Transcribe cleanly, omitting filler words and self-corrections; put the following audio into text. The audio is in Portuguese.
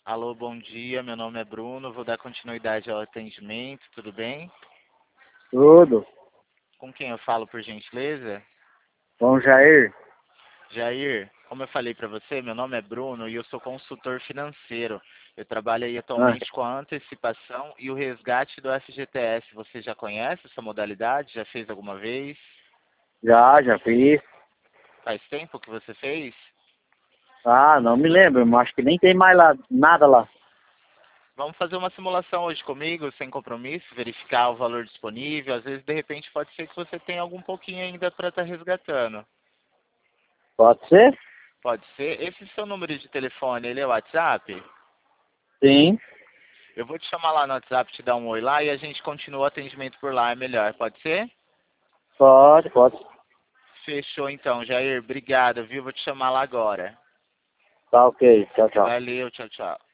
Alô, bom dia. Meu nome é Bruno. Vou dar continuidade ao atendimento. Tudo bem? Tudo. Com quem eu falo, por gentileza? Bom, Jair? Jair, como eu falei para você, meu nome é Bruno e eu sou consultor financeiro. Eu trabalho aí Ah, atualmente com a antecipação e o resgate do FGTS. Você já conhece essa modalidade? Já fez alguma vez? já fiz. Faz tempo que você fez? Ah, não me lembro, mas acho que nem tem mais lá, nada lá. Vamos fazer uma simulação hoje comigo, sem compromisso, verificar o valor disponível. Às vezes, de repente, pode ser que você tenha algum pouquinho ainda para estar resgatando. Pode ser? Pode ser. Esse seu número de telefone, ele é o WhatsApp? Sim. Eu vou te chamar lá no WhatsApp, te dar um oi lá e a gente continua o atendimento por lá, é melhor. Pode ser? Pode. Fechou então, Jair. Obrigado, viu? Vou te chamar lá agora. Tá ok. Tchau, tchau. Valeu, tchau, tchau.